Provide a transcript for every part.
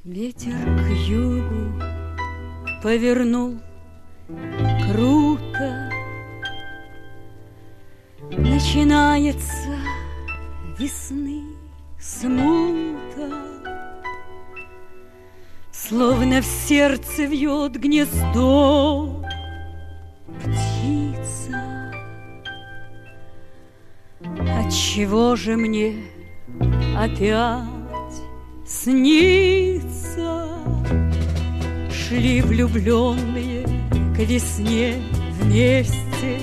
Ветер к югу повернул круто. Начинается весны смута, словно в сердце вьет гнездо птица. Отчего же мне опять снится? Шли влюбленные к весне вместе,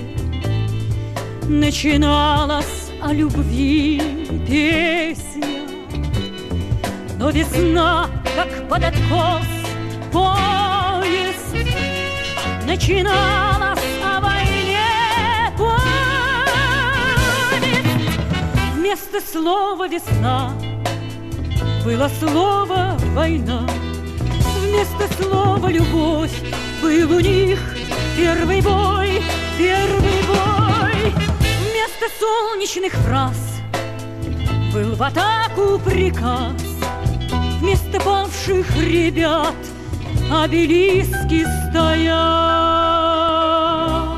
начиналась о любви песня, но весна, как под откос поезд, начиналась о войне повесть. Вместо слова «весна» было слово «война», вместо слова «любовь» был у них первый бой, первый бой. Вместо солнечных фраз был в атаку приказ, вместо павших ребят обелиски стоят.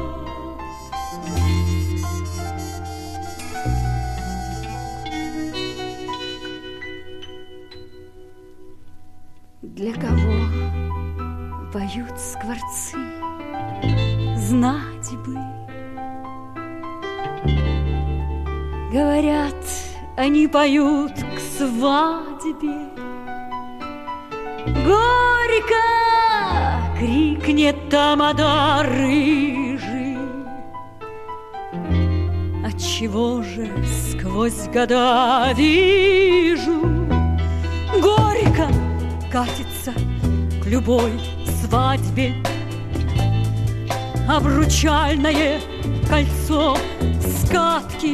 Для кого поют скворцы, знать бы. Говорят, они поют к свадьбе. Горько крикнет тамада рыжий. Отчего же сквозь года вижу, горько катится к любой свадьбе обручальное кольцо скатки.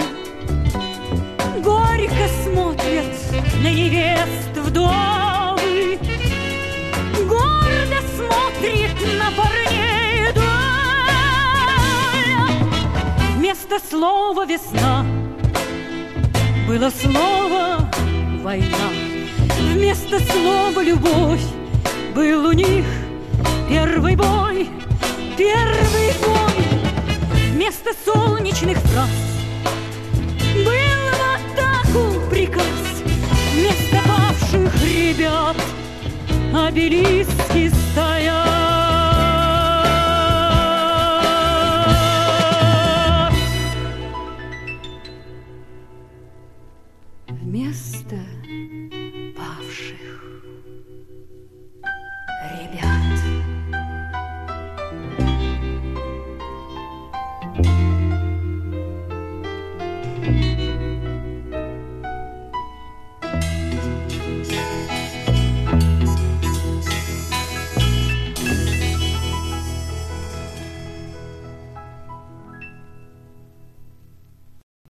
Горько смотрят на невест вдовы, гордо смотрит на парней доля. Вместо слова «весна» было слово «война», вместо слова «любовь» был у них первый бой, первый бой. Вместо солнечных фраз был в атаку приказ, вместо павших ребят обелиски стоят. Вместо павших ребят